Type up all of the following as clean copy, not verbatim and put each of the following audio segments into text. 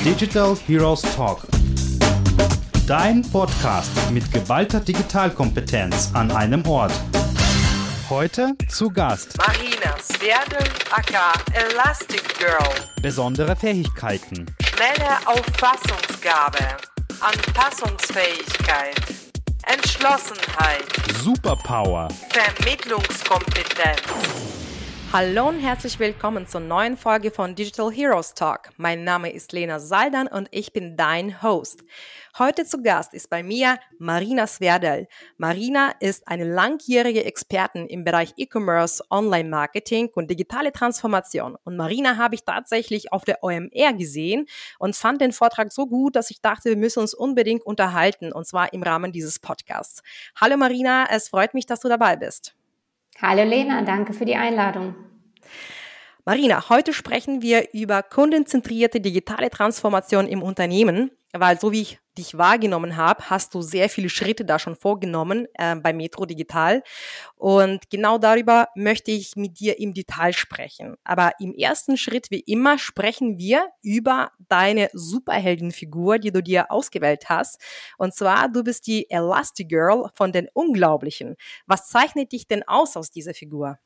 Digital Heroes Talk. Dein Podcast mit geballter Digitalkompetenz an einem Ort. Heute zu Gast Marina Sverdl, aka Elastic Girl. Besondere Fähigkeiten. Schnelle Auffassungsgabe, Anpassungsfähigkeit, Entschlossenheit, Superpower. Vermittlungskompetenz. Hallo und herzlich willkommen zur neuen Folge von Digital Heroes Talk. Mein Name ist Lena Saldan und ich bin dein Host. Heute zu Gast ist bei mir Marina Sverdl. Marina ist eine langjährige Expertin im Bereich E-Commerce, Online-Marketing und digitale Transformation. Und Marina habe ich tatsächlich auf der OMR gesehen und fand den Vortrag so gut, dass ich dachte, wir müssen uns unbedingt unterhalten, und zwar im Rahmen dieses Podcasts. Hallo Marina, es freut mich, dass du dabei bist. Hallo Lena, danke für die Einladung. Marina, heute sprechen wir über kundenzentrierte digitale Transformation im Unternehmen, weil so wie ich dich wahrgenommen habe, hast du sehr viele Schritte da schon vorgenommen bei Metro Digital, und genau darüber möchte ich mit dir im Detail sprechen. Aber im ersten Schritt, wie immer, sprechen wir über deine Superheldenfigur, die du dir ausgewählt hast, und zwar, du bist die Elastic Girl von den Unglaublichen. Was zeichnet dich denn aus dieser Figur?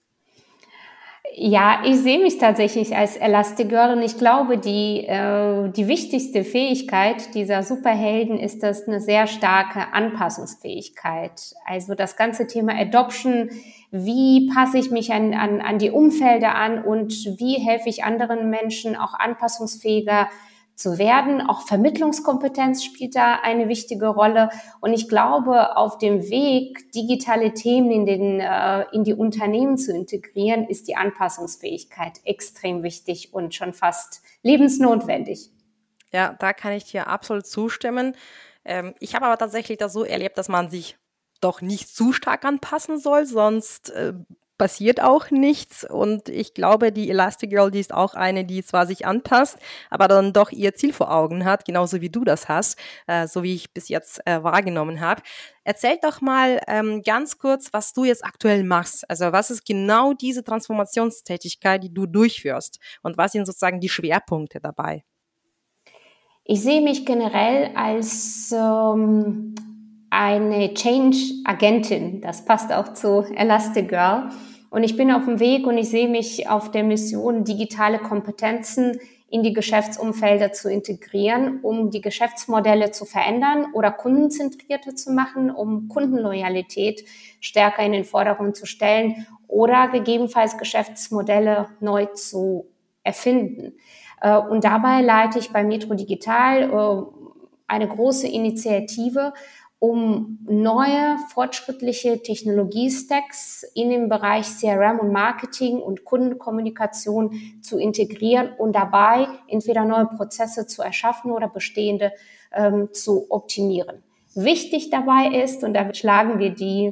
Ja, ich sehe mich tatsächlich als Elastic Girl und ich glaube, die wichtigste Fähigkeit dieser Superhelden ist das eine sehr starke Anpassungsfähigkeit. Also das ganze Thema Adoption, wie passe ich mich an die Umfelder an und wie helfe ich anderen Menschen auch anpassungsfähiger zu werden. Auch Vermittlungskompetenz spielt da eine wichtige Rolle. Und ich glaube, auf dem Weg, digitale Themen in die Unternehmen zu integrieren, ist die Anpassungsfähigkeit extrem wichtig und schon fast lebensnotwendig. Ja, da kann ich dir absolut zustimmen. Ich habe aber tatsächlich das so erlebt, dass man sich doch nicht zu stark anpassen soll, sonst passiert auch nichts. Und ich glaube, die Elastic Girl, die ist auch eine, die zwar sich anpasst, aber dann doch ihr Ziel vor Augen hat, genauso wie du das hast, so wie ich bis jetzt wahrgenommen habe. Erzähl doch mal ganz kurz, was du jetzt aktuell machst. Also was ist genau diese Transformationstätigkeit, die du durchführst, und was sind sozusagen die Schwerpunkte dabei? Ich sehe mich generell als eine Change-Agentin. Das passt auch zu Elastic Girl. Und ich bin auf dem Weg und ich sehe mich auf der Mission, digitale Kompetenzen in die Geschäftsumfelder zu integrieren, um die Geschäftsmodelle zu verändern oder kundenzentrierter zu machen, um Kundenloyalität stärker in den Vordergrund zu stellen oder gegebenenfalls Geschäftsmodelle neu zu erfinden. Und dabei leite ich bei Metro Digital eine große Initiative, um neue, fortschrittliche Technologiestacks in dem Bereich CRM und Marketing und Kundenkommunikation zu integrieren und dabei entweder neue Prozesse zu erschaffen oder bestehende zu optimieren. Wichtig dabei ist, und damit schlagen wir die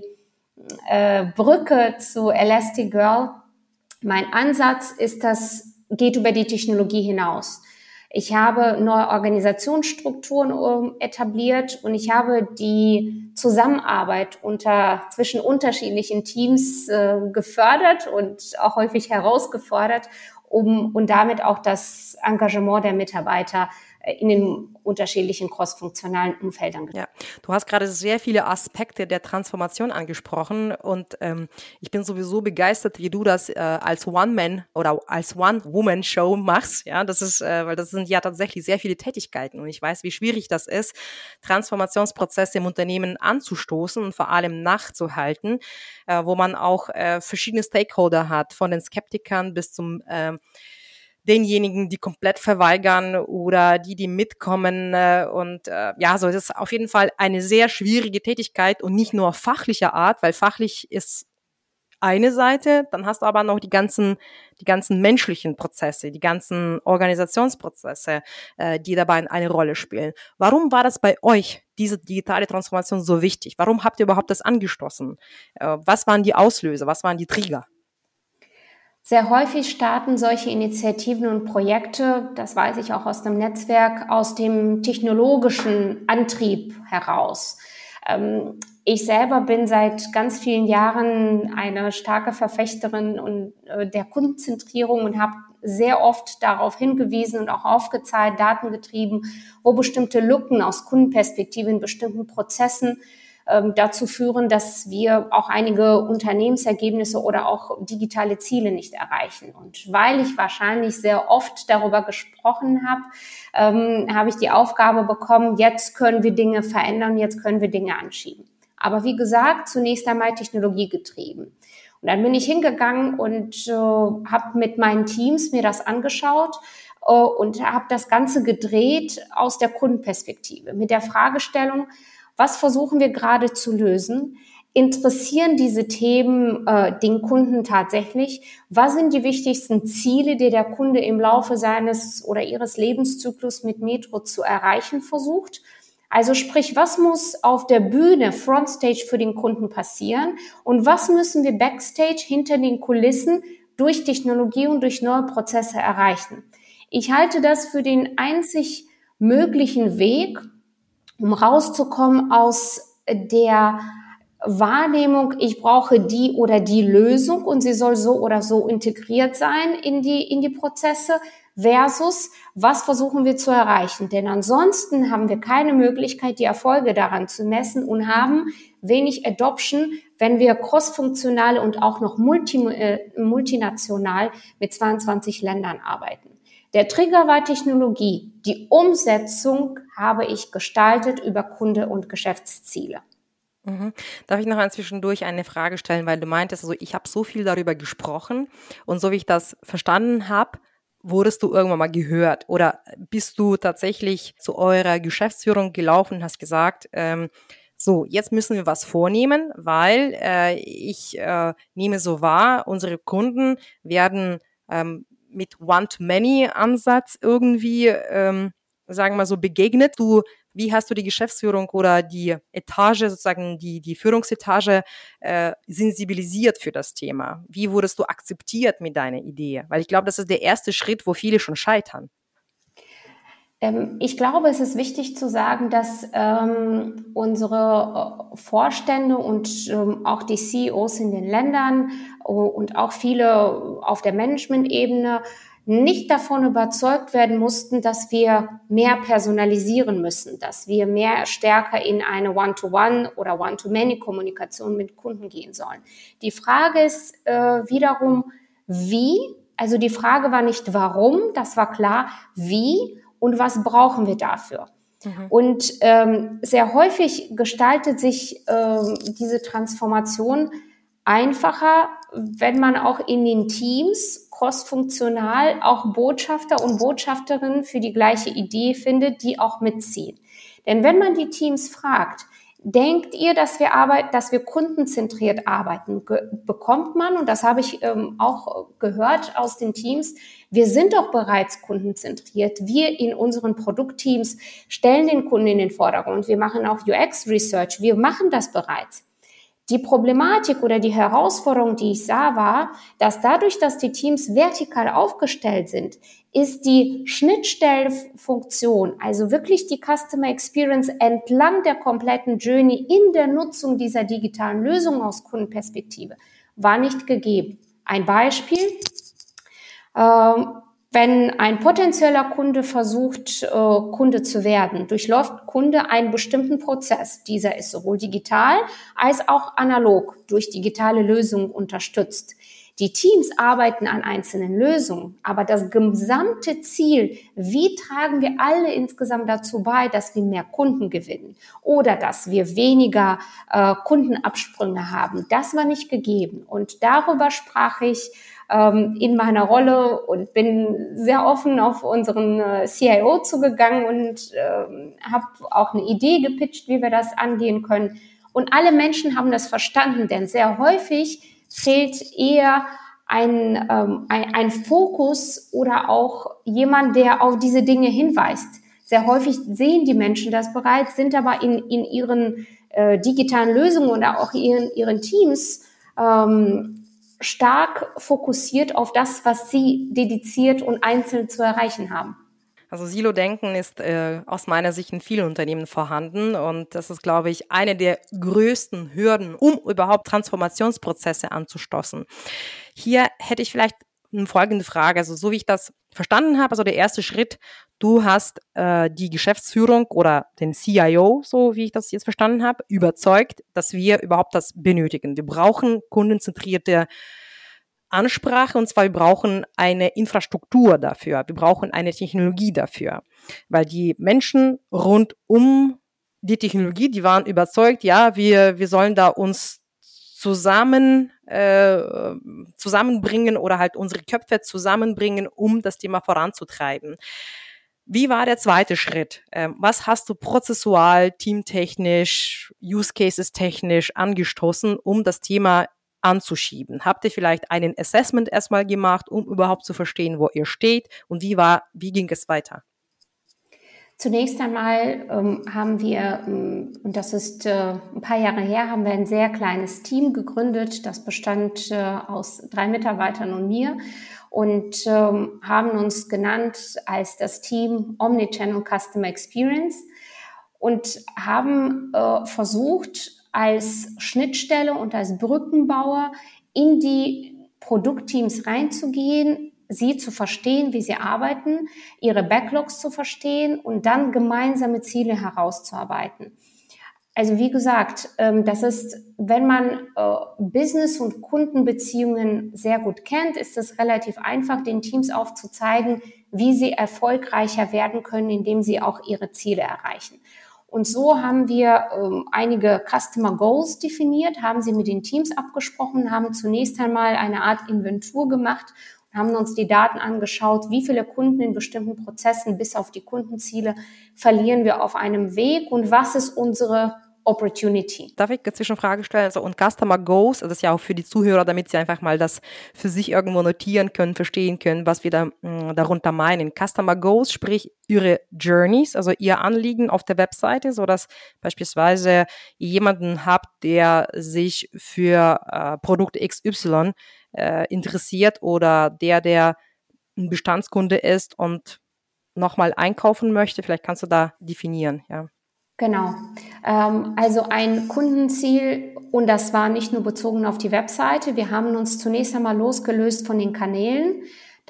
Brücke zu Elastic Girl, mein Ansatz ist, das geht über die Technologie hinaus. Ich habe neue Organisationsstrukturen etabliert und ich habe die Zusammenarbeit zwischen unterschiedlichen Teams gefördert und auch häufig herausgefordert, und damit auch das Engagement der Mitarbeiter in den unterschiedlichen crossfunktionalen Umfeldern. Ja, du hast gerade sehr viele Aspekte der Transformation angesprochen, und ich bin sowieso begeistert, wie du das als One-Man- oder als One-Woman-Show machst. Ja, das ist, weil das sind ja tatsächlich sehr viele Tätigkeiten, und ich weiß, wie schwierig das ist, Transformationsprozesse im Unternehmen anzustoßen und vor allem nachzuhalten, wo man auch verschiedene Stakeholder hat, von den Skeptikern bis zum denjenigen, die komplett verweigern oder die mitkommen. Ja, so, das ist auf jeden Fall eine sehr schwierige Tätigkeit und nicht nur fachlicher Art, weil fachlich ist eine Seite, dann hast du aber noch die ganzen menschlichen Prozesse, die ganzen Organisationsprozesse, die dabei eine Rolle spielen. Warum war das bei euch, diese digitale Transformation, so wichtig? Warum habt ihr überhaupt das angestoßen? Was waren die Auslöser? Was waren die Trigger? Sehr häufig starten solche Initiativen und Projekte, das weiß ich auch aus dem Netzwerk, aus dem technologischen Antrieb heraus. Ich selber bin seit ganz vielen Jahren eine starke Verfechterin der Kundenzentrierung und habe sehr oft darauf hingewiesen und auch aufgezeigt, datengetrieben, wo bestimmte Lücken aus Kundenperspektive in bestimmten Prozessen dazu führen, dass wir auch einige Unternehmensergebnisse oder auch digitale Ziele nicht erreichen. Und weil ich wahrscheinlich sehr oft darüber gesprochen habe, habe ich die Aufgabe bekommen, jetzt können wir Dinge verändern, jetzt können wir Dinge anschieben. Aber wie gesagt, zunächst einmal technologiegetrieben. Und dann bin ich hingegangen und habe mit meinen Teams mir das angeschaut und habe das Ganze gedreht aus der Kundenperspektive mit der Fragestellung, was versuchen wir gerade zu lösen? Interessieren diese Themen den Kunden tatsächlich? Was sind die wichtigsten Ziele, die der Kunde im Laufe seines oder ihres Lebenszyklus mit Metro zu erreichen versucht? Also sprich, was muss auf der Bühne, Frontstage für den Kunden passieren? Und was müssen wir Backstage hinter den Kulissen durch Technologie und durch neue Prozesse erreichen? Ich halte das für den einzig möglichen Weg, um rauszukommen aus der Wahrnehmung, ich brauche die oder die Lösung und sie soll so oder so integriert sein in die Prozesse, versus was versuchen wir zu erreichen. Denn ansonsten haben wir keine Möglichkeit, die Erfolge daran zu messen und haben wenig Adoption, wenn wir crossfunktional und auch noch multinational mit 22 Ländern arbeiten. Der Trigger war Technologie. Die Umsetzung habe ich gestaltet über Kunde- und Geschäftsziele. Darf ich noch zwischendurch eine Frage stellen, weil du meintest, also ich habe so viel darüber gesprochen und so wie ich das verstanden habe, wurdest du irgendwann mal gehört oder bist du tatsächlich zu eurer Geschäftsführung gelaufen und hast gesagt, so, jetzt müssen wir was vornehmen, weil ich nehme so wahr, unsere Kunden werden mit One-to-Many-Ansatz irgendwie, sagen wir mal so, begegnet. Wie hast du die Geschäftsführung oder die Etage, sozusagen die Führungsetage sensibilisiert für das Thema? Wie wurdest du akzeptiert mit deiner Idee? Weil ich glaube, das ist der erste Schritt, wo viele schon scheitern. Ich glaube, es ist wichtig zu sagen, dass unsere Vorstände und auch die CEOs in den Ländern und auch viele auf der Management-Ebene nicht davon überzeugt werden mussten, dass wir mehr personalisieren müssen, dass wir mehr stärker in eine One-to-One oder One-to-Many-Kommunikation mit Kunden gehen sollen. Die Frage ist wiederum, wie? Also die Frage war nicht warum, das war klar, wie und was brauchen wir dafür? Und sehr häufig gestaltet sich diese Transformation einfacher, wenn man auch in den Teams crossfunktional auch Botschafter und Botschafterinnen für die gleiche Idee findet, die auch mitziehen. Denn wenn man die Teams fragt, denkt ihr, dass wir kundenzentriert arbeiten? Bekommt man, und das habe ich auch gehört aus den Teams, wir sind doch bereits kundenzentriert. Wir in unseren Produktteams stellen den Kunden in den Vordergrund. Wir machen auch UX-Research. Wir machen das bereits. Die Problematik oder die Herausforderung, die ich sah, war, dass dadurch, dass die Teams vertikal aufgestellt sind, ist die Schnittstellenfunktion, also wirklich die Customer Experience entlang der kompletten Journey in der Nutzung dieser digitalen Lösung aus Kundenperspektive, war nicht gegeben. Ein Beispiel, wenn ein potenzieller Kunde versucht, Kunde zu werden, durchläuft Kunde einen bestimmten Prozess. Dieser ist sowohl digital als auch analog durch digitale Lösungen unterstützt. Die Teams arbeiten an einzelnen Lösungen, aber das gesamte Ziel, wie tragen wir alle insgesamt dazu bei, dass wir mehr Kunden gewinnen oder dass wir weniger Kundenabsprünge haben, das war nicht gegeben. Und darüber sprach ich in meiner Rolle und bin sehr offen auf unseren CIO zugegangen und habe auch eine Idee gepitcht, wie wir das angehen können. Und alle Menschen haben das verstanden, denn sehr häufig fehlt eher ein Fokus oder auch jemand, der auf diese Dinge hinweist. Sehr häufig sehen die Menschen das bereits, sind aber in ihren digitalen Lösungen oder auch ihren Teams stark fokussiert auf das, was sie dediziert und einzeln zu erreichen haben. Also Silo-Denken ist aus meiner Sicht in vielen Unternehmen vorhanden und das ist, glaube ich, eine der größten Hürden, um überhaupt Transformationsprozesse anzustoßen. Hier hätte ich vielleicht folgende Frage. Also so wie ich das verstanden habe, also der erste Schritt, du hast die Geschäftsführung oder den CIO, so wie ich das jetzt verstanden habe, überzeugt, dass wir überhaupt das benötigen. Wir brauchen kundenzentrierte Ansprache, und zwar wir brauchen eine Infrastruktur dafür, wir brauchen eine Technologie dafür, weil die Menschen rund um die Technologie, die waren überzeugt, ja, wir sollen da uns zusammenbringen oder halt unsere Köpfe zusammenbringen, um das Thema voranzutreiben. Wie war der zweite Schritt? Was hast du prozessual, teamtechnisch, Use Cases technisch angestoßen, um das Thema anzuschieben? Habt ihr vielleicht einen Assessment erstmal gemacht, um überhaupt zu verstehen, wo ihr steht, und wie ging es weiter? Zunächst einmal haben wir, und das ist ein paar Jahre her, haben wir ein sehr kleines Team gegründet. Das bestand aus 3 Mitarbeitern und mir, und haben uns genannt als das Team Omnichannel Customer Experience und haben versucht, als Schnittstelle und als Brückenbauer in die Produktteams reinzugehen, sie zu verstehen, wie sie arbeiten, ihre Backlogs zu verstehen und dann gemeinsame Ziele herauszuarbeiten. Also wie gesagt, das ist, wenn man Business- und Kundenbeziehungen sehr gut kennt, ist es relativ einfach, den Teams aufzuzeigen, wie sie erfolgreicher werden können, indem sie auch ihre Ziele erreichen. Und so haben wir einige Customer Goals definiert, haben sie mit den Teams abgesprochen, haben zunächst einmal eine Art Inventur gemacht, haben uns die Daten angeschaut, wie viele Kunden in bestimmten Prozessen bis auf die Kundenziele verlieren wir auf einem Weg und was ist unsere Opportunity. Darf ich eine Zwischenfrage stellen? Also, und Customer Goals, das ist ja auch für die Zuhörer, damit sie einfach mal das für sich irgendwo notieren können, verstehen können, was wir da darunter meinen. Customer Goals, sprich ihre Journeys, also ihr Anliegen auf der Webseite, so dass beispielsweise ihr jemanden habt, der sich für Produkt XY interessiert, oder der ein Bestandskunde ist und nochmal einkaufen möchte. Vielleicht kannst du da definieren, ja. Genau. Also ein Kundenziel, und das war nicht nur bezogen auf die Webseite. Wir haben uns zunächst einmal losgelöst von den Kanälen.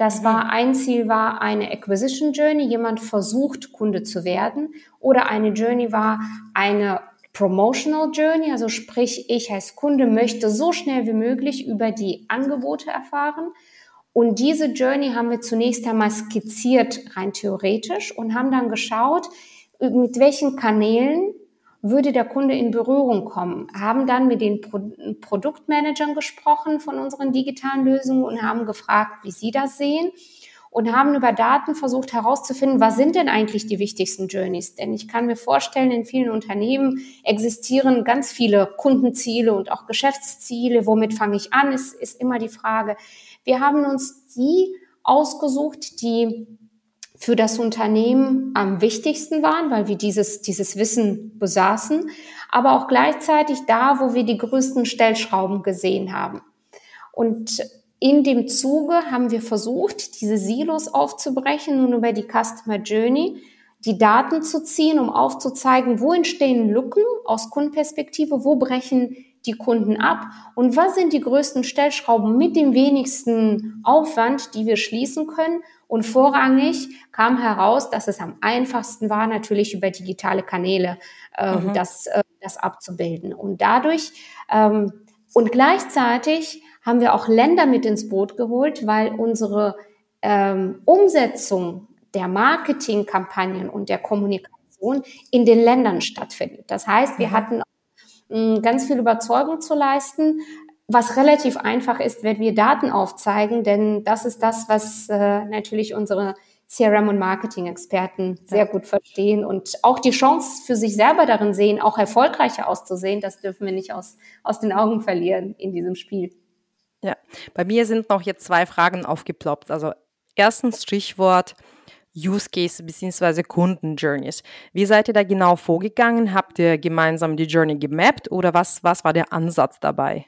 Ein Ziel war eine Acquisition Journey. Jemand versucht, Kunde zu werden. Oder eine Journey war eine Promotional Journey. Also sprich, ich als Kunde möchte so schnell wie möglich über die Angebote erfahren. Und diese Journey haben wir zunächst einmal skizziert, rein theoretisch, und haben dann geschaut, mit welchen Kanälen würde der Kunde in Berührung kommen. Haben dann mit den Produktmanagern gesprochen von unseren digitalen Lösungen und haben gefragt, wie sie das sehen, und haben über Daten versucht herauszufinden, was sind denn eigentlich die wichtigsten Journeys? Denn ich kann mir vorstellen, in vielen Unternehmen existieren ganz viele Kundenziele und auch Geschäftsziele. Womit fange ich an, ist immer die Frage. Wir haben uns die ausgesucht, die für das Unternehmen am wichtigsten waren, weil wir dieses Wissen besaßen, aber auch gleichzeitig da, wo wir die größten Stellschrauben gesehen haben. Und in dem Zuge haben wir versucht, diese Silos aufzubrechen und über die Customer Journey die Daten zu ziehen, um aufzuzeigen, wo entstehen Lücken aus Kundenperspektive, wo brechen die Kunden ab und was sind die größten Stellschrauben mit dem wenigsten Aufwand, die wir schließen können. Und vorrangig kam heraus, dass es am einfachsten war, natürlich über digitale Kanäle das abzubilden. Und dadurch und gleichzeitig haben wir auch Länder mit ins Boot geholt, weil unsere Umsetzung der Marketingkampagnen und der Kommunikation in den Ländern stattfindet. Das heißt, wir hatten ganz viel Überzeugung zu leisten, was relativ einfach ist, wenn wir Daten aufzeigen, denn das ist das, was natürlich unsere CRM- und Marketing-Experten sehr gut verstehen und auch die Chance für sich selber darin sehen, auch erfolgreicher auszusehen. Das dürfen wir nicht aus den Augen verlieren in diesem Spiel. Ja, bei mir sind noch jetzt 2 Fragen aufgeploppt. Also erstens Stichwort Use Case bzw. Kunden-Journeys. Wie seid ihr da genau vorgegangen? Habt ihr gemeinsam die Journey gemappt oder was war der Ansatz dabei?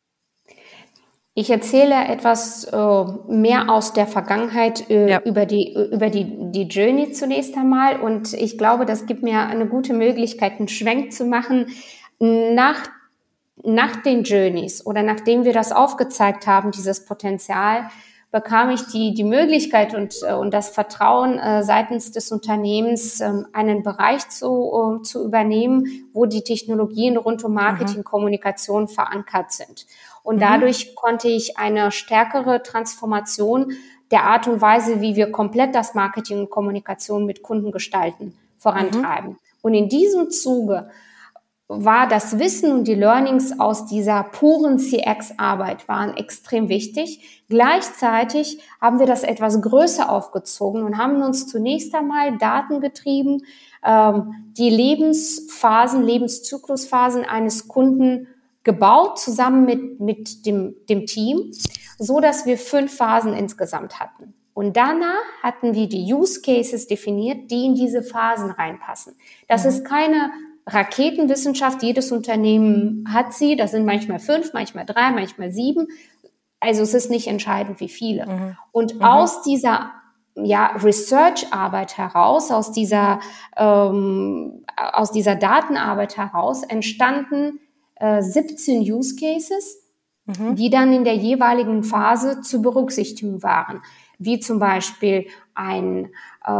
Ich erzähle etwas mehr aus der Vergangenheit über die Journey zunächst einmal, und ich glaube, das gibt mir eine gute Möglichkeit, einen Schwenk zu machen nach den Journeys oder nachdem wir das aufgezeigt haben, dieses Potenzial, bekam ich die Möglichkeit und das Vertrauen seitens des Unternehmens, einen Bereich zu übernehmen, wo die Technologien rund um Marketing, Kommunikation verankert sind. Und dadurch konnte ich eine stärkere Transformation der Art und Weise, wie wir komplett das Marketing und Kommunikation mit Kunden gestalten, vorantreiben. Und in diesem Zuge war das Wissen und die Learnings aus dieser puren CX-Arbeit waren extrem wichtig. Gleichzeitig haben wir das etwas größer aufgezogen und haben uns zunächst einmal datengetrieben, die Lebenszyklusphasen eines Kunden gebaut, zusammen mit dem Team, so dass wir 5 Phasen insgesamt hatten. Und danach hatten wir die Use Cases definiert, die in diese Phasen reinpassen. Das ist keine Raketenwissenschaft, jedes Unternehmen hat sie, das sind manchmal 5, manchmal 3, manchmal 7. Also es ist nicht entscheidend, wie viele. Und aus dieser Research-Arbeit heraus, aus dieser Datenarbeit heraus entstanden 17 Use Cases, die dann in der jeweiligen Phase zu berücksichtigen waren. Wie zum Beispiel ein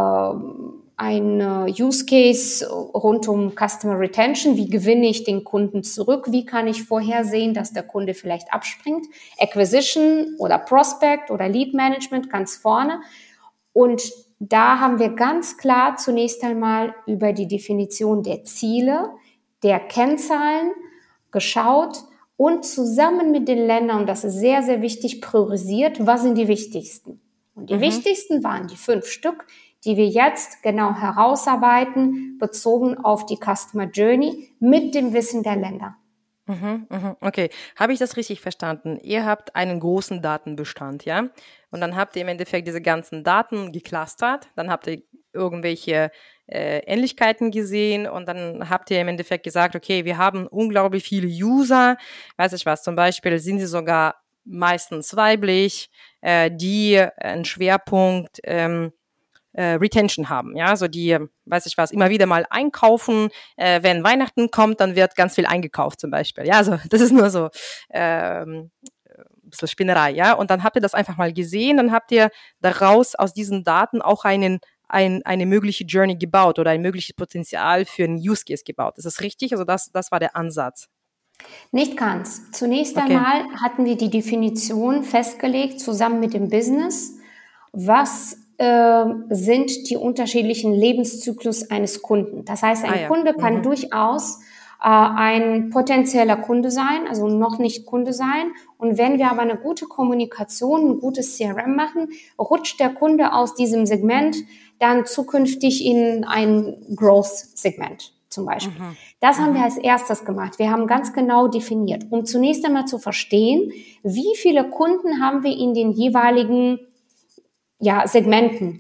Use Case rund um Customer Retention. Wie gewinne ich den Kunden zurück? Wie kann ich vorhersehen, dass der Kunde vielleicht abspringt? Acquisition oder Prospect oder Lead Management ganz vorne. Und da haben wir ganz klar zunächst einmal über die Definition der Ziele, der Kennzahlen geschaut und zusammen mit den Ländern, und das ist sehr, sehr wichtig, priorisiert, was sind die wichtigsten. Und die wichtigsten waren die 5 Stück, die wir jetzt genau herausarbeiten, bezogen auf die Customer Journey mit dem Wissen der Länder. Okay, habe ich das richtig verstanden? Ihr habt einen großen Datenbestand, ja? Und dann habt ihr im Endeffekt diese ganzen Daten geclustert, dann habt ihr irgendwelche Ähnlichkeiten gesehen und dann habt ihr im Endeffekt gesagt, okay, wir haben unglaublich viele User, weiß ich was, zum Beispiel sind sie sogar meistens weiblich, die einen Schwerpunkt Retention haben, ja, so die, weiß ich was, immer wieder mal einkaufen, wenn Weihnachten kommt, dann wird ganz viel eingekauft zum Beispiel, ja, also das ist nur so ein bisschen Spinnerei, ja, und dann habt ihr das einfach mal gesehen, dann habt ihr daraus aus diesen Daten auch eine mögliche Journey gebaut oder ein mögliches Potenzial für einen Use Case gebaut. Ist das richtig? Also das war der Ansatz. Nicht ganz. Zunächst einmal hatten wir die Definition festgelegt, zusammen mit dem Business, was sind die unterschiedlichen Lebenszyklus eines Kunden. Das heißt, ein Kunde kann durchaus ein potenzieller Kunde sein, also noch nicht Kunde sein. Und wenn wir aber eine gute Kommunikation, ein gutes CRM machen, rutscht der Kunde aus diesem Segment dann zukünftig in ein Growth-Segment zum Beispiel. Das haben wir als erstes gemacht. Wir haben ganz genau definiert, um zunächst einmal zu verstehen, wie viele Kunden haben wir in den jeweiligen Segmenten.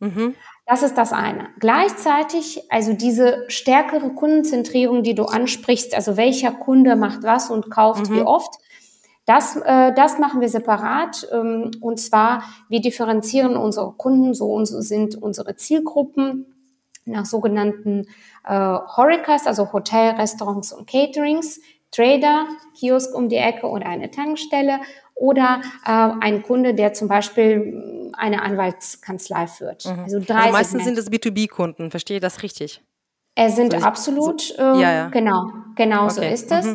Das ist das eine. Gleichzeitig, also diese stärkere Kundenzentrierung, die du ansprichst, also welcher Kunde macht was und kauft wie oft, das machen wir separat. Und zwar, wir differenzieren unsere Kunden, so sind unsere Zielgruppen nach sogenannten HoReCas, also Hotel, Restaurants und Caterings, Trader, Kiosk um die Ecke oder eine Tankstelle oder ein Kunde, der zum Beispiel eine Anwaltskanzlei führt. Also 3 also meistens sind es B2B-Kunden, verstehe ich das richtig? Es sind absolut, genau so ist es.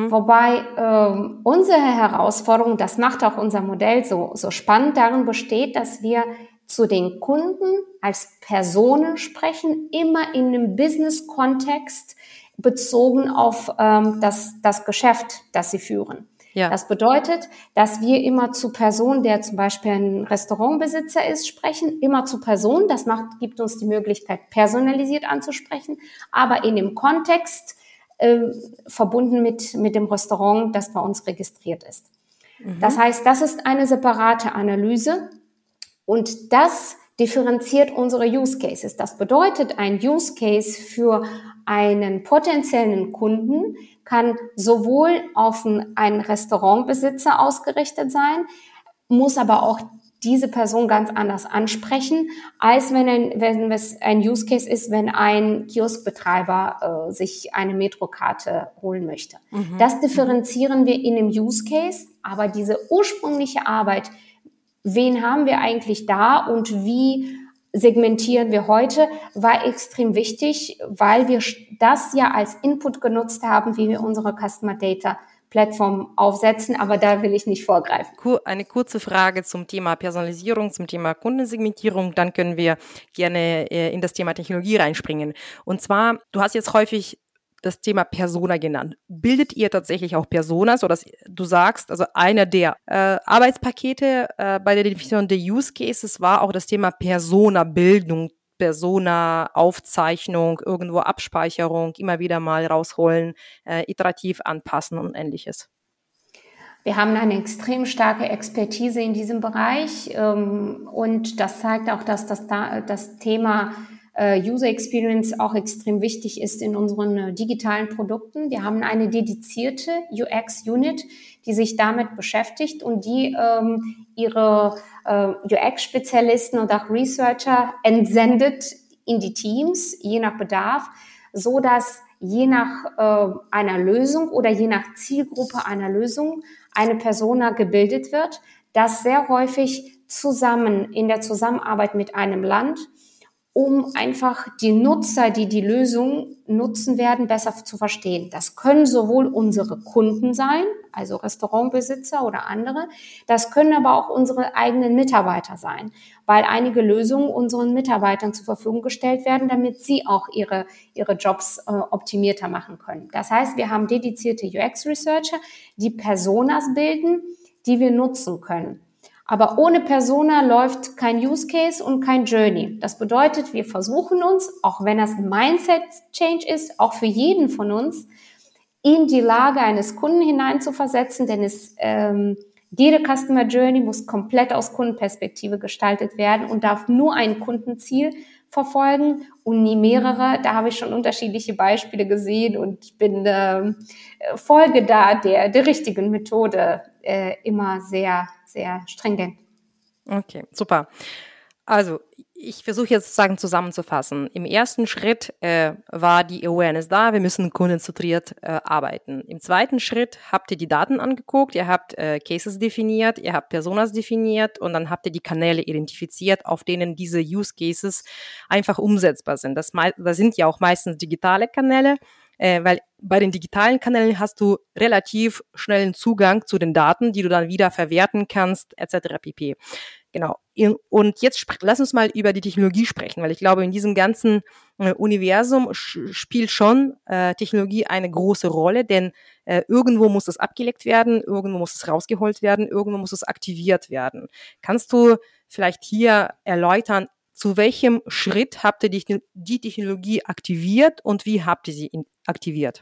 Wobei unsere Herausforderung, das macht auch unser Modell so spannend, darin besteht, dass wir zu den Kunden als Personen sprechen, immer in einem Business-Kontext bezogen auf das Geschäft, das sie führen. Ja. Das bedeutet, dass wir immer zu Personen, der zum Beispiel ein Restaurantbesitzer ist, sprechen, immer zu Personen. Das gibt uns die Möglichkeit, personalisiert anzusprechen, aber in dem Kontext verbunden mit dem Restaurant, das bei uns registriert ist. Das heißt, das ist eine separate Analyse und das differenziert unsere Use Cases. Das bedeutet, ein Use Case für einen potenziellen Kunden kann sowohl auf einen Restaurantbesitzer ausgerichtet sein, muss aber auch diese Person ganz anders ansprechen, als wenn es ein Use Case ist, wenn ein Kioskbetreiber sich eine Metrokarte holen möchte. Das differenzieren wir in dem Use Case, aber diese ursprüngliche Arbeit wen haben wir eigentlich da und wie segmentieren wir heute, war extrem wichtig, weil wir das ja als Input genutzt haben, wie wir unsere Customer Data Plattform aufsetzen, aber da will ich nicht vorgreifen. Eine kurze Frage zum Thema Personalisierung, zum Thema Kundensegmentierung, dann können wir gerne in das Thema Technologie reinspringen. Und zwar, du hast jetzt häufig das Thema Persona genannt. Bildet ihr tatsächlich auch Personas, oder du sagst, also einer der Arbeitspakete bei der Definition der Use Cases war auch das Thema Persona-Bildung, Persona-Aufzeichnung, irgendwo Abspeicherung, immer wieder mal rausholen, iterativ anpassen und Ähnliches. Wir haben eine extrem starke Expertise in diesem Bereich und das zeigt auch, dass das Thema User Experience auch extrem wichtig ist in unseren digitalen Produkten. Wir haben eine dedizierte UX-Unit, die sich damit beschäftigt und die ihre UX-Spezialisten und auch Researcher entsendet in die Teams, je nach Bedarf, so dass je nach einer Lösung oder je nach Zielgruppe einer Lösung eine Persona gebildet wird, das sehr häufig zusammen in der Zusammenarbeit mit einem Land, um einfach die Nutzer, die die Lösung nutzen werden, besser zu verstehen. Das können sowohl unsere Kunden sein, also Restaurantbesitzer oder andere, das können aber auch unsere eigenen Mitarbeiter sein, weil einige Lösungen unseren Mitarbeitern zur Verfügung gestellt werden, damit sie auch ihre Jobs optimierter machen können. Das heißt, wir haben dedizierte UX-Researcher, die Personas bilden, die wir nutzen können. Aber ohne Persona läuft kein Use Case und kein Journey. Das bedeutet, wir versuchen uns, auch wenn das ein Mindset-Change ist, auch für jeden von uns, in die Lage eines Kunden hineinzuversetzen, denn jede Customer Journey muss komplett aus Kundenperspektive gestaltet werden und darf nur ein Kundenziel verfolgen und nie mehrere. Da habe ich schon unterschiedliche Beispiele gesehen und bin folge da der richtigen Methode immer sehr, sehr stringent. Okay, super. Also ich versuche jetzt sozusagen zusammenzufassen. Im ersten Schritt war die Awareness da, wir müssen kundenzentriert arbeiten. Im zweiten Schritt habt ihr die Daten angeguckt, ihr habt Cases definiert, ihr habt Personas definiert und dann habt ihr die Kanäle identifiziert, auf denen diese Use Cases einfach umsetzbar sind. Das sind ja auch meistens digitale Kanäle, weil bei den digitalen Kanälen hast du relativ schnellen Zugang zu den Daten, die du dann wieder verwerten kannst, etc. pp. Genau. Und jetzt lass uns mal über die Technologie sprechen, weil ich glaube, in diesem ganzen Universum spielt schon Technologie eine große Rolle, denn irgendwo muss es abgelegt werden, irgendwo muss es rausgeholt werden, irgendwo muss es aktiviert werden. Kannst du vielleicht hier erläutern, zu welchem Schritt habt ihr die Technologie aktiviert und wie habt ihr sie aktiviert?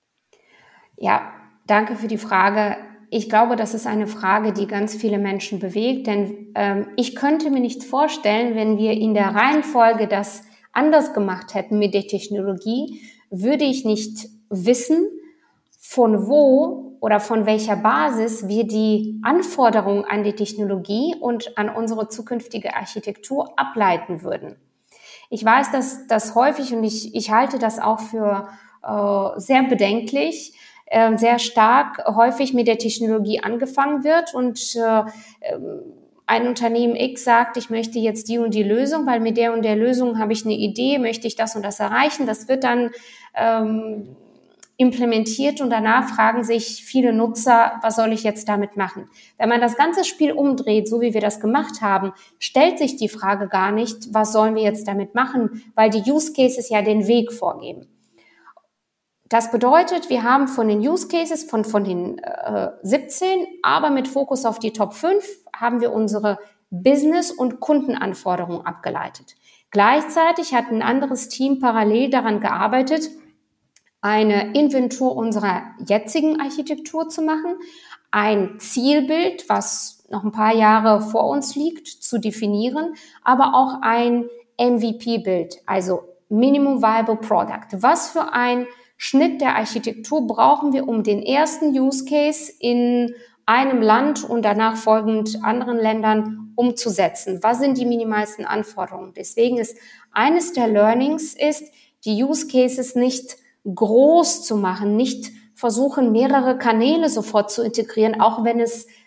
Ja, danke für die Frage. Ich glaube, das ist eine Frage, die ganz viele Menschen bewegt, denn ich könnte mir nicht vorstellen, wenn wir in der Reihenfolge das anders gemacht hätten mit der Technologie, würde ich nicht wissen, von wo oder von welcher Basis wir die Anforderungen an die Technologie und an unsere zukünftige Architektur ableiten würden. Ich weiß, dass das häufig, und ich halte das auch für sehr bedenklich, sehr stark häufig mit der Technologie angefangen wird und ein Unternehmen X sagt, ich möchte jetzt die und die Lösung, weil mit der und der Lösung habe ich eine Idee, möchte ich das und das erreichen. Das wird dann implementiert und danach fragen sich viele Nutzer, was soll ich jetzt damit machen? Wenn man das ganze Spiel umdreht, so wie wir das gemacht haben, stellt sich die Frage gar nicht, was sollen wir jetzt damit machen, weil die Use Cases ja den Weg vorgeben. Das bedeutet, wir haben von den Use Cases, von den 17, aber mit Fokus auf die Top 5, haben wir unsere Business- und Kundenanforderungen abgeleitet. Gleichzeitig hat ein anderes Team parallel daran gearbeitet, eine Inventur unserer jetzigen Architektur zu machen, ein Zielbild, was noch ein paar Jahre vor uns liegt, zu definieren, aber auch ein MVP-Bild, also Minimum Viable Product. Was für ein Schnitt der Architektur brauchen wir, um den ersten Use Case in einem Land und danach folgend anderen Ländern umzusetzen? Was sind die minimalsten Anforderungen? Deswegen ist eines der Learnings die Use Cases nicht groß zu machen, nicht versuchen, mehrere Kanäle sofort zu integrieren, auch wenn es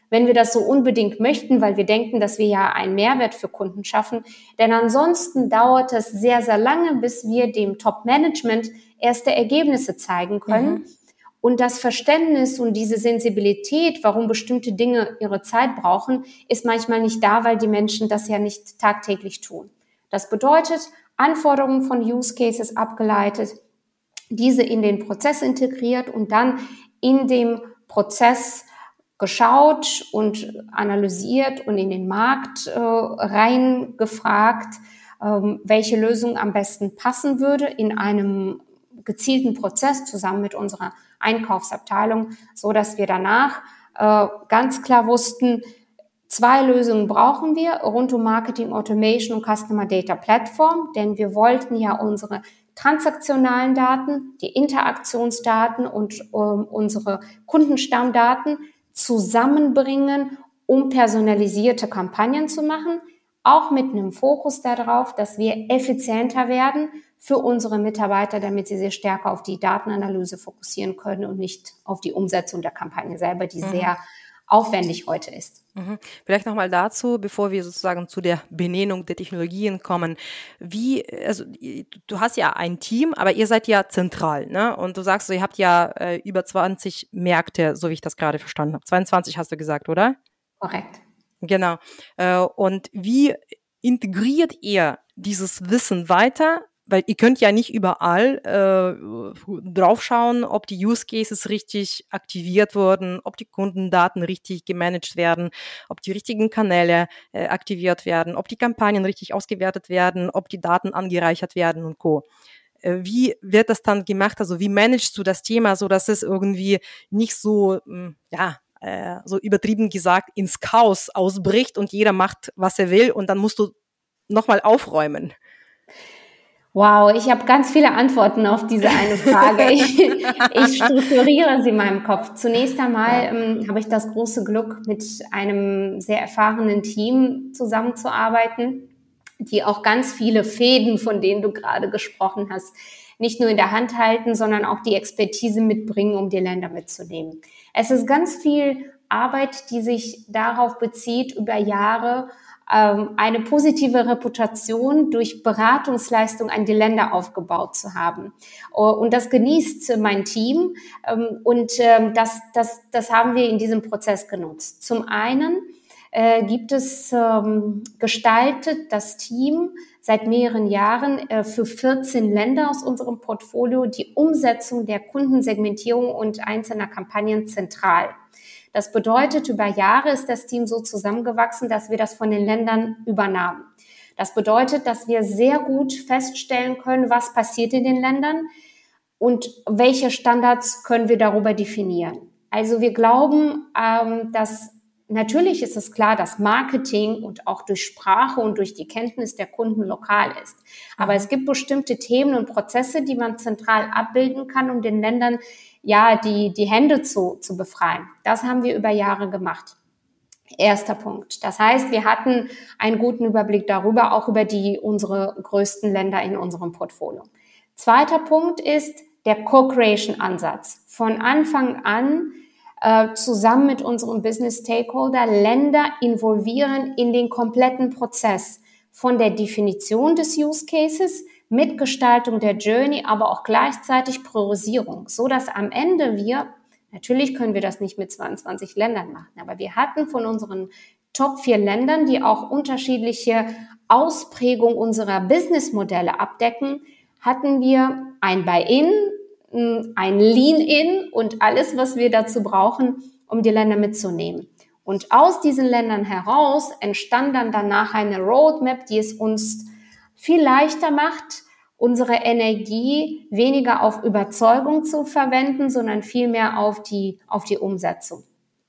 wenn wir das so unbedingt möchten, weil wir denken, dass wir ja einen Mehrwert für Kunden schaffen. Denn ansonsten dauert es sehr, sehr lange, bis wir dem Top-Management erste Ergebnisse zeigen können. Und das Verständnis und diese Sensibilität, warum bestimmte Dinge ihre Zeit brauchen, ist manchmal nicht da, weil die Menschen das ja nicht tagtäglich tun. Das bedeutet, Anforderungen von Use Cases abgeleitet, diese in den Prozess integriert und dann in dem Prozess geschaut und analysiert und in den Markt reingefragt, welche Lösung am besten passen würde in einem gezielten Prozess zusammen mit unserer Einkaufsabteilung, so dass wir danach ganz klar wussten, 2 Lösungen brauchen wir rund um Marketing Automation und Customer Data Platform, denn wir wollten ja unsere transaktionalen Daten, die Interaktionsdaten und unsere Kundenstammdaten zusammenbringen, um personalisierte Kampagnen zu machen, auch mit einem Fokus darauf, dass wir effizienter werden für unsere Mitarbeiter, damit sie sich stärker auf die Datenanalyse fokussieren können und nicht auf die Umsetzung der Kampagne selber, die sehr aufwendig heute ist. Vielleicht nochmal dazu, bevor wir sozusagen zu der Benennung der Technologien kommen. Also du hast ja ein Team, aber ihr seid ja zentral, ne? Und du sagst, ihr habt ja über 20 Märkte, so wie ich das gerade verstanden habe. 22 hast du gesagt, oder? Korrekt. Genau. Und wie integriert ihr dieses Wissen weiter? Weil ihr könnt ja nicht überall draufschauen, ob die Use Cases richtig aktiviert wurden, ob die Kundendaten richtig gemanagt werden, ob die richtigen Kanäle aktiviert werden, ob die Kampagnen richtig ausgewertet werden, ob die Daten angereichert werden und Co. Wie wird das dann gemacht? Also wie managst du das Thema, so dass es irgendwie nicht so, so übertrieben gesagt, ins Chaos ausbricht und jeder macht, was er will und dann musst du nochmal aufräumen? Wow, ich habe ganz viele Antworten auf diese eine Frage. Ich strukturiere sie in meinem Kopf. Zunächst einmal habe ich das große Glück, mit einem sehr erfahrenen Team zusammenzuarbeiten, die auch ganz viele Fäden, von denen du gerade gesprochen hast, nicht nur in der Hand halten, sondern auch die Expertise mitbringen, um die Länder mitzunehmen. Es ist ganz viel Arbeit, die sich darauf bezieht, über Jahre eine positive Reputation durch Beratungsleistung an die Länder aufgebaut zu haben. Und das genießt mein Team und das haben wir in diesem Prozess genutzt. Zum einen gibt es gestaltet das Team seit mehreren Jahren für 14 Länder aus unserem Portfolio die Umsetzung der Kundensegmentierung und einzelner Kampagnen zentral. Das bedeutet, über Jahre ist das Team so zusammengewachsen, dass wir das von den Ländern übernahmen. Das bedeutet, dass wir sehr gut feststellen können, was passiert in den Ländern und welche Standards können wir darüber definieren. Also wir glauben, dass natürlich ist es klar, dass Marketing und auch durch Sprache und durch die Kenntnis der Kunden lokal ist. Aber es gibt bestimmte Themen und Prozesse, die man zentral abbilden kann, um den Ländern die Hände zu befreien. Das haben wir über Jahre gemacht. Erster Punkt. Das heißt, wir hatten einen guten Überblick darüber, auch über unsere größten Länder in unserem Portfolio. Zweiter Punkt ist der Co-Creation-Ansatz. Von Anfang an zusammen mit unserem Business Stakeholder Länder involvieren in den kompletten Prozess von der Definition des Use Cases, Mitgestaltung der Journey, aber auch gleichzeitig Priorisierung, so dass am Ende natürlich können wir das nicht mit 22 Ländern machen, aber wir hatten von unseren Top 4 Ländern, die auch unterschiedliche Ausprägungen unserer Businessmodelle abdecken, hatten wir ein Buy-in, ein Lean-in und alles, was wir dazu brauchen, um die Länder mitzunehmen. Und aus diesen Ländern heraus entstand dann danach eine Roadmap, die es uns viel leichter macht, unsere Energie weniger auf Überzeugung zu verwenden, sondern vielmehr auf die Umsetzung.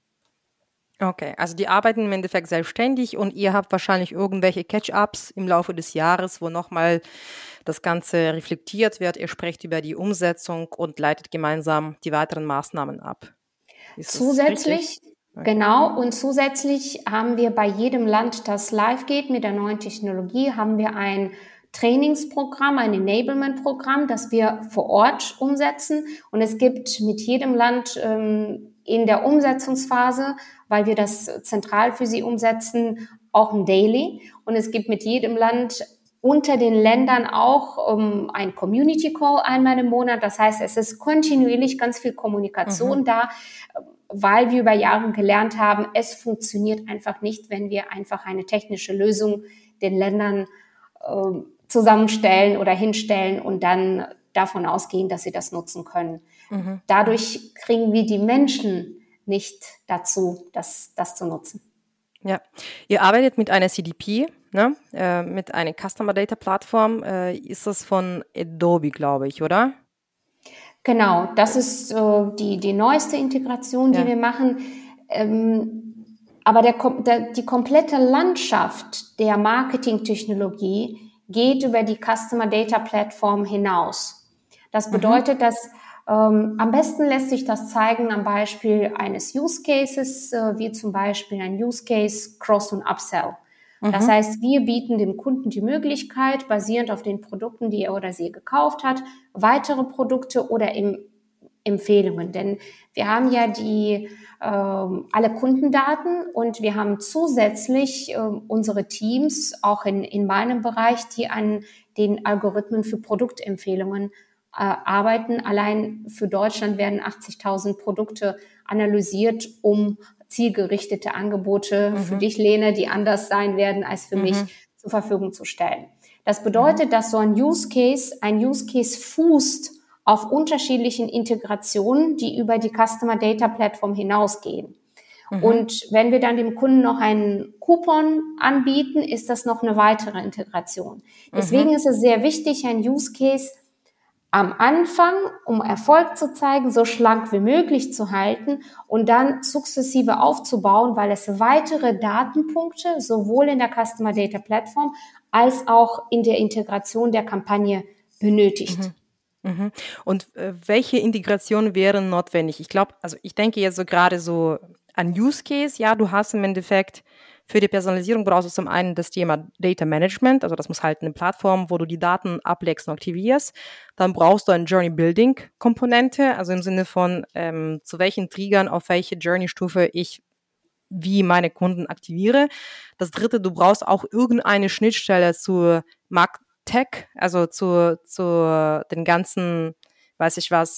Okay, also die arbeiten im Endeffekt selbstständig und ihr habt wahrscheinlich irgendwelche Catch-ups im Laufe des Jahres, wo nochmal das Ganze reflektiert wird. Ihr sprecht über die Umsetzung und leitet gemeinsam die weiteren Maßnahmen ab. Zusätzlich, genau, und zusätzlich haben wir bei jedem Land, das live geht mit der neuen Technologie, haben wir ein Trainingsprogramm, ein Enablement-Programm, das wir vor Ort umsetzen. Und es gibt mit jedem Land in der Umsetzungsphase, weil wir das zentral für sie umsetzen, auch ein Daily. Und es gibt mit jedem Land unter den Ländern auch ein Community Call einmal im Monat. Das heißt, es ist kontinuierlich ganz viel Kommunikation da, weil wir über Jahre gelernt haben, es funktioniert einfach nicht, wenn wir einfach eine technische Lösung den Ländern zusammenstellen oder hinstellen und dann davon ausgehen, dass sie das nutzen können. Dadurch kriegen wir die Menschen nicht dazu, das zu nutzen. Ja, ihr arbeitet mit einer CDP, ne? Mit einer Customer Data Plattform. Ist das von Adobe, glaube ich, oder? Genau, das ist die neueste Integration, die wir machen. Aber die komplette Landschaft der Marketingtechnologie geht über die Customer Data Plattform hinaus. Das bedeutet, dass am besten lässt sich das zeigen am Beispiel eines Use Cases, wie zum Beispiel ein Use Case Cross- und Upsell. Das heißt, wir bieten dem Kunden die Möglichkeit, basierend auf den Produkten, die er oder sie gekauft hat, weitere Produkte oder Empfehlungen. Denn wir haben ja alle Kundendaten und wir haben zusätzlich unsere Teams, auch in meinem Bereich, die an den Algorithmen für Produktempfehlungen arbeiten. Allein für Deutschland werden 80.000 Produkte analysiert, um zielgerichtete Angebote für dich, Lene, die anders sein werden als für mich, zur Verfügung zu stellen. Das bedeutet, dass so ein Use Case fußt auf unterschiedlichen Integrationen, die über die Customer Data Plattform hinausgehen. Und wenn wir dann dem Kunden noch einen Coupon anbieten, ist das noch eine weitere Integration. Deswegen ist es sehr wichtig, ein Use Case am Anfang, um Erfolg zu zeigen, so schlank wie möglich zu halten und dann sukzessive aufzubauen, weil es weitere Datenpunkte sowohl in der Customer Data Plattform als auch in der Integration der Kampagne benötigt. Und welche Integrationen wären notwendig? Ich denke jetzt so gerade so an Use Case. Ja, du hast im Endeffekt für die Personalisierung brauchst du zum einen das Thema Data Management, also das muss halt eine Plattform, wo du die Daten ablegst und aktivierst. Dann brauchst du eine Journey Building Komponente, also im Sinne von zu welchen Triggern auf welche Journey Stufe ich wie meine Kunden aktiviere. Das dritte, du brauchst auch irgendeine Schnittstelle zu MarTech, also zu den ganzen, weiß ich was,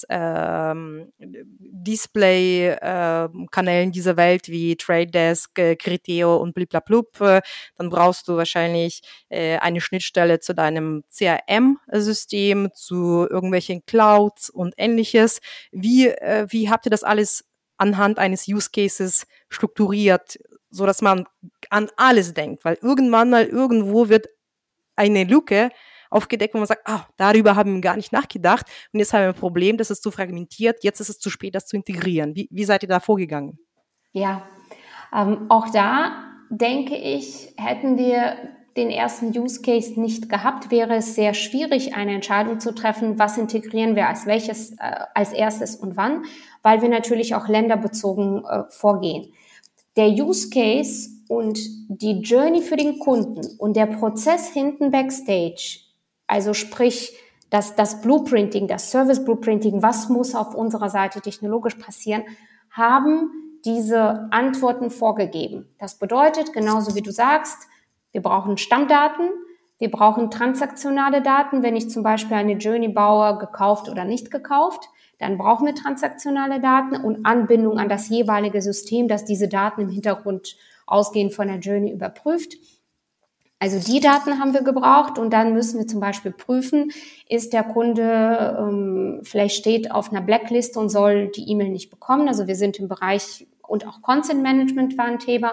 Display-Kanälen dieser Welt wie Trade Desk, Criteo und bliblablub. Dann brauchst du wahrscheinlich eine Schnittstelle zu deinem CRM-System, zu irgendwelchen Clouds und ähnliches. Wie habt ihr das alles anhand eines Use Cases strukturiert, so dass man an alles denkt? Weil irgendwann mal irgendwo wird eine Lücke aufgedeckt, wo man sagt, darüber haben wir gar nicht nachgedacht und jetzt haben wir ein Problem, das ist zu fragmentiert, jetzt ist es zu spät, das zu integrieren. Wie seid ihr da vorgegangen? Ja, auch da denke ich, hätten wir den ersten Use Case nicht gehabt, wäre es sehr schwierig, eine Entscheidung zu treffen, was integrieren wir als welches als erstes und wann, weil wir natürlich auch länderbezogen vorgehen. Der Use Case und die Journey für den Kunden und der Prozess hinten backstage, also sprich das Blueprinting, das Service Blueprinting, was muss auf unserer Seite technologisch passieren, haben diese Antworten vorgegeben. Das bedeutet, genauso wie du sagst, wir brauchen Stammdaten, wir brauchen transaktionale Daten. Wenn ich zum Beispiel eine Journey baue, gekauft oder nicht gekauft, dann brauchen wir transaktionale Daten und Anbindung an das jeweilige System, das diese Daten im Hintergrund ausgehend von der Journey überprüft. Also die Daten haben wir gebraucht und dann müssen wir zum Beispiel prüfen, ist der Kunde vielleicht steht auf einer Blackliste und soll die E-Mail nicht bekommen. Also wir sind im Bereich und auch Consent Management war ein Thema.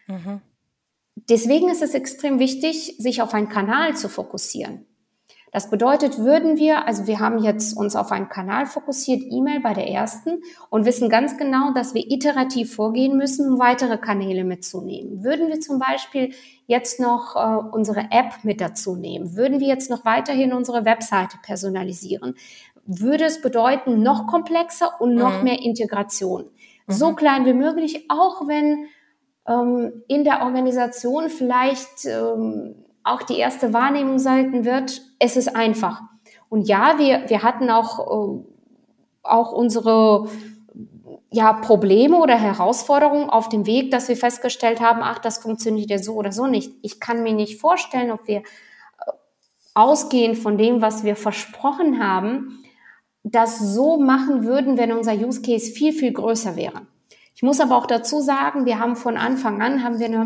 Deswegen ist es extrem wichtig, sich auf einen Kanal zu fokussieren. Das bedeutet, wir haben jetzt uns auf einen Kanal fokussiert, E-Mail bei der ersten und wissen ganz genau, dass wir iterativ vorgehen müssen, um weitere Kanäle mitzunehmen. Würden wir zum Beispiel jetzt noch unsere App mit dazu nehmen, würden wir jetzt noch weiterhin unsere Webseite personalisieren, würde es bedeuten, noch komplexer und noch mehr Integration. So klein wie möglich, auch wenn in der Organisation vielleicht auch die erste Wahrnehmung sein wird, es ist einfach. Und ja, wir hatten auch unsere Probleme oder Herausforderungen auf dem Weg, dass wir festgestellt haben, ach, das funktioniert ja so oder so nicht. Ich kann mir nicht vorstellen, ob wir ausgehend von dem, was wir versprochen haben, das so machen würden, wenn unser Use Case viel, viel größer wäre. Ich muss aber auch dazu sagen, wir haben von Anfang an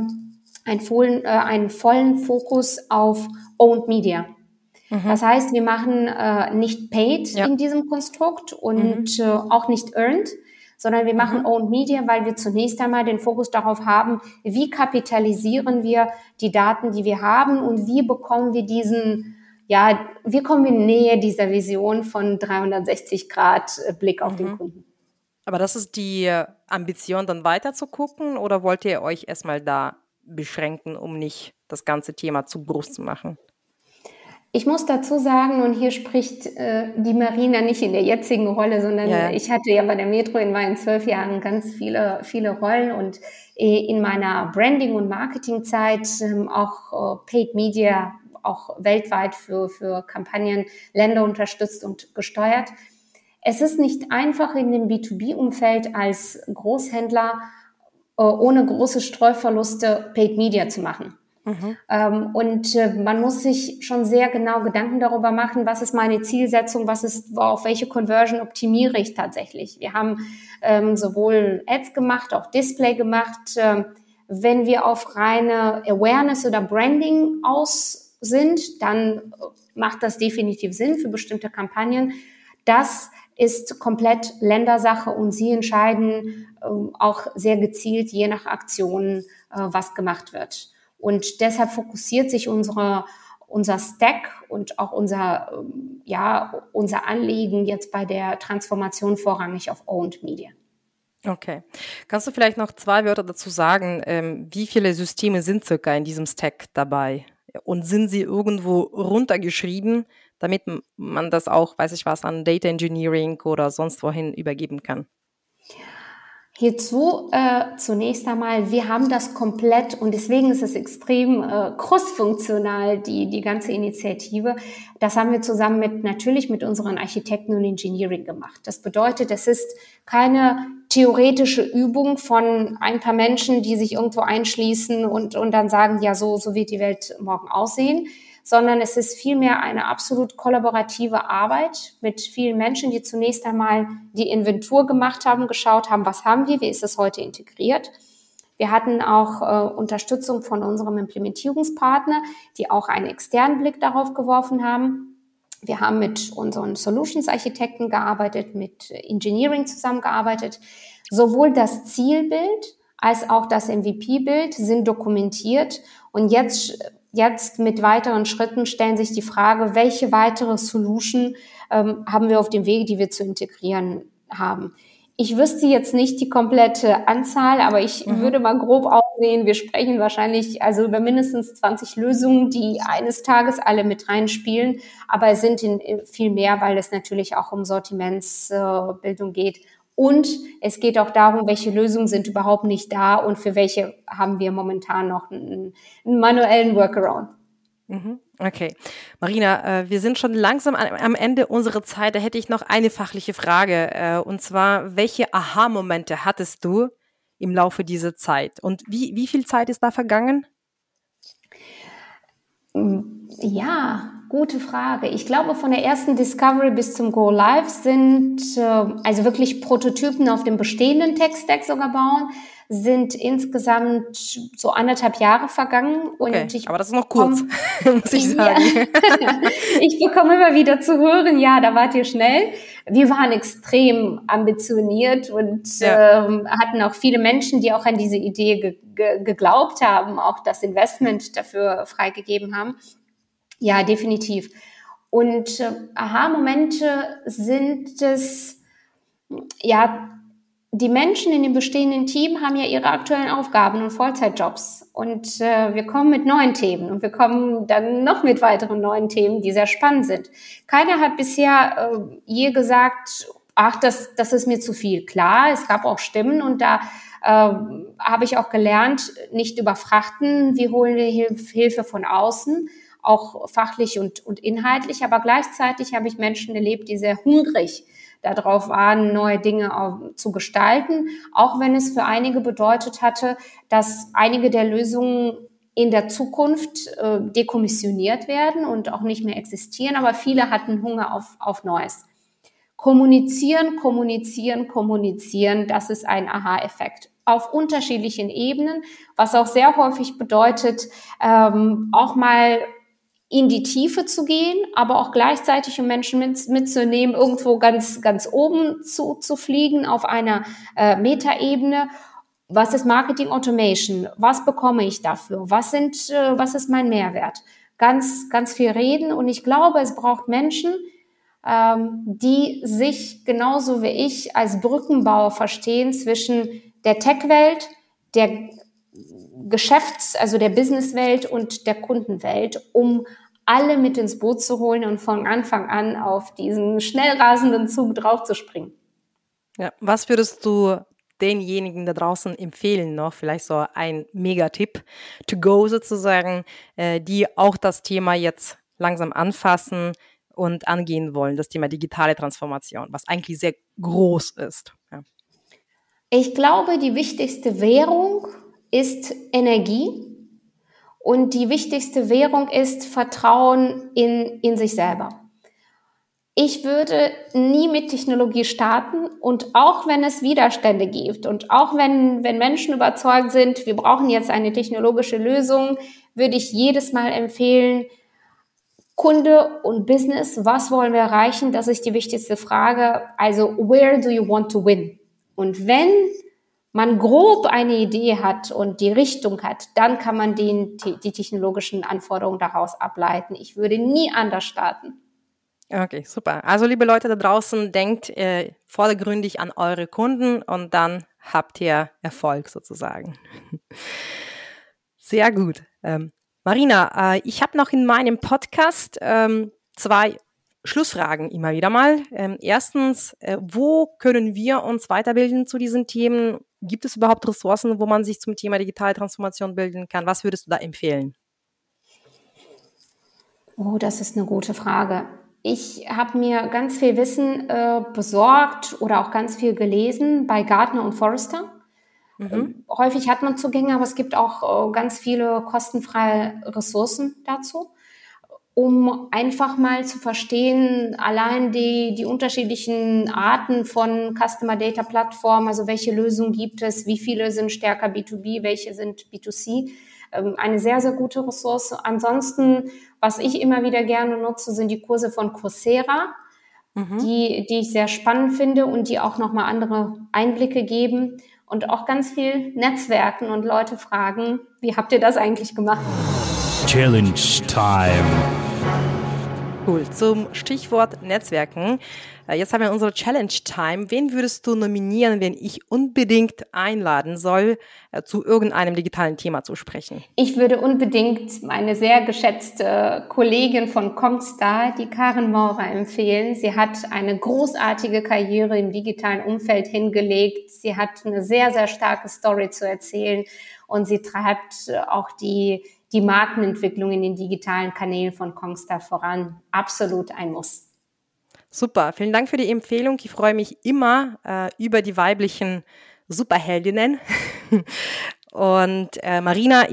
einen vollen Fokus auf Owned Media. Das heißt, wir machen nicht Paid in diesem Konstrukt und auch nicht Earned, sondern wir machen Owned Media, weil wir zunächst einmal den Fokus darauf haben, wie kapitalisieren wir die Daten, die wir haben und wie bekommen wir wie kommen wir in Nähe dieser Vision von 360 Grad Blick auf den Kunden. Aber das ist die Ambition, dann weiter zu gucken, oder wollt ihr euch erstmal da beschränken, um nicht das ganze Thema zu groß zu machen? Ich muss dazu sagen, und hier spricht die Marina nicht in der jetzigen Rolle, sondern ich hatte ja bei der Metro in meinen 12 Jahren ganz viele Rollen und in meiner Branding- und Marketingzeit auch Paid Media, auch weltweit für Kampagnen, Länder unterstützt und gesteuert. Es ist nicht einfach in dem B2B-Umfeld als Großhändler ohne große Streuverluste Paid Media zu machen. Und man muss sich schon sehr genau Gedanken darüber machen, was ist meine Zielsetzung, auf welche Conversion optimiere ich tatsächlich. Wir haben sowohl Ads gemacht, auch Display gemacht. Wenn wir auf reine Awareness oder Branding aus sind, dann macht das definitiv Sinn für bestimmte Kampagnen. Das ist komplett Ländersache und sie entscheiden auch sehr gezielt, je nach Aktion, was gemacht wird. Und deshalb fokussiert sich unser Stack und auch unser Anliegen jetzt bei der Transformation vorrangig auf Owned Media. Okay. Kannst du vielleicht noch 2 Wörter dazu sagen, wie viele Systeme sind circa in diesem Stack dabei? Und sind sie irgendwo runtergeschrieben, damit man das auch, an Data Engineering oder sonst wohin übergeben kann? Hierzu zunächst einmal, wir haben das komplett und deswegen ist es extrem cross-funktional, die ganze Initiative. Das haben wir zusammen mit unseren Architekten und Engineering gemacht. Das bedeutet, es ist keine theoretische Übung von ein paar Menschen, die sich irgendwo einschließen und dann sagen, ja, so wird die Welt morgen aussehen, sondern es ist vielmehr eine absolut kollaborative Arbeit mit vielen Menschen, die zunächst einmal die Inventur gemacht haben, geschaut haben, was haben wir, wie ist es heute integriert. Wir hatten auch Unterstützung von unserem Implementierungspartner, die auch einen externen Blick darauf geworfen haben. Wir haben mit unseren Solutions-Architekten gearbeitet, mit Engineering zusammengearbeitet. Sowohl das Zielbild als auch das MVP-Bild sind dokumentiert und jetzt mit weiteren Schritten stellen sich die Frage, welche weitere Solution haben wir auf dem Weg, die wir zu integrieren haben. Ich wüsste jetzt nicht die komplette Anzahl, aber ich würde mal grob aussehen, wir sprechen wahrscheinlich über mindestens 20 Lösungen, die eines Tages alle mit reinspielen, aber es sind viel mehr, weil es natürlich auch um Sortimentsbildung geht. Und es geht auch darum, welche Lösungen sind überhaupt nicht da und für welche haben wir momentan noch einen manuellen Workaround. Okay. Marina, wir sind schon langsam am Ende unserer Zeit. Da hätte ich noch eine fachliche Frage. Und zwar, welche Aha-Momente hattest du im Laufe dieser Zeit? Und wie viel Zeit ist da vergangen? Ja, gute Frage. Ich glaube, von der ersten Discovery bis zum Go Live sind wirklich Prototypen auf dem bestehenden Tech-Stack sogar bauen, sind insgesamt so 1,5 Jahre vergangen. Okay, aber das ist noch kurz, muss ich sagen. Ja. Ich bekomme immer wieder zu hören, ja, da wart ihr schnell. Wir waren extrem ambitioniert und hatten auch viele Menschen, die auch an diese Idee geglaubt haben, auch das Investment dafür freigegeben haben. Ja, definitiv. Und Aha-Momente sind es, die Menschen in dem bestehenden Team haben ja ihre aktuellen Aufgaben und Vollzeitjobs. Und wir kommen mit neuen Themen und wir kommen dann noch mit weiteren neuen Themen, die sehr spannend sind. Keiner hat bisher je gesagt, ach, das ist mir zu viel. Klar, es gab auch Stimmen und da habe ich auch gelernt, nicht überfrachten. Wir holen Hilfe von außen, auch fachlich und inhaltlich. Aber gleichzeitig habe ich Menschen erlebt, die sehr hungrig darauf waren, neue Dinge zu gestalten, auch wenn es für einige bedeutet hatte, dass einige der Lösungen in der Zukunft dekommissioniert werden und auch nicht mehr existieren, aber viele hatten Hunger auf Neues. Kommunizieren, das ist ein Aha-Effekt. Auf unterschiedlichen Ebenen, was auch sehr häufig bedeutet, auch mal in die Tiefe zu gehen, aber auch gleichzeitig, um Menschen mitzunehmen, irgendwo ganz oben zu fliegen auf einer Metaebene. Was ist Marketing Automation? Was bekomme ich dafür? Was ist mein Mehrwert? Ganz viel reden, und ich glaube, es braucht Menschen, die sich genauso wie ich als Brückenbauer verstehen zwischen der Tech-Welt, der also der Business-Welt und der Kundenwelt, um alle mit ins Boot zu holen und von Anfang an auf diesen schnell rasenden Zug draufzuspringen. Ja, was würdest du denjenigen da draußen empfehlen noch? Vielleicht so ein Megatipp to go sozusagen, die auch das Thema jetzt langsam anfassen und angehen wollen, das Thema digitale Transformation, was eigentlich sehr groß ist. Ja. Ich glaube, die wichtigste Währung ist Energie. Und die wichtigste Währung ist Vertrauen in sich selber. Ich würde nie mit Technologie starten, und auch wenn es Widerstände gibt und auch wenn Menschen überzeugt sind, wir brauchen jetzt eine technologische Lösung, würde ich jedes Mal empfehlen, Kunde und Business, was wollen wir erreichen? Das ist die wichtigste Frage. Also, where do you want to win? Und wenn man grob eine Idee hat und die Richtung hat, dann kann man die technologischen Anforderungen daraus ableiten. Ich würde nie anders starten. Okay, super. Also, liebe Leute da draußen, denkt vordergründig an eure Kunden und dann habt ihr Erfolg sozusagen. Sehr gut. Marina, ich habe noch in meinem Podcast 2 Schlussfragen immer wieder mal. Erstens, wo können wir uns weiterbilden zu diesen Themen? Gibt es überhaupt Ressourcen, wo man sich zum Thema digitale Transformation bilden kann? Was würdest du da empfehlen? Oh, das ist eine gute Frage. Ich habe mir ganz viel Wissen besorgt oder auch ganz viel gelesen bei Gartner und Forrester. Häufig hat man Zugänge, aber es gibt auch ganz viele kostenfreie Ressourcen dazu, um einfach mal zu verstehen, allein die unterschiedlichen Arten von Customer Data Plattformen, also welche Lösungen gibt es, wie viele sind stärker B2B, welche sind B2C, eine sehr, sehr gute Ressource. Ansonsten, was ich immer wieder gerne nutze, sind die Kurse von Coursera, die ich sehr spannend finde und die auch nochmal andere Einblicke geben und auch ganz viel Netzwerken und Leute fragen, wie habt ihr das eigentlich gemacht? Challenge Time. Cool. Zum Stichwort Netzwerken. Jetzt haben wir unsere Challenge Time. Wen würdest du nominieren, wenn ich unbedingt einladen soll, zu irgendeinem digitalen Thema zu sprechen? Ich würde unbedingt meine sehr geschätzte Kollegin von Kongstar, die Karin Maurer, empfehlen. Sie hat eine großartige Karriere im digitalen Umfeld hingelegt. Sie hat eine sehr, sehr starke Story zu erzählen und sie treibt auch die Markenentwicklung in den digitalen Kanälen von Kongstar voran. Absolut ein Muss. Super, vielen Dank für die Empfehlung. Ich freue mich immer über die weiblichen Superheldinnen. Und Marina,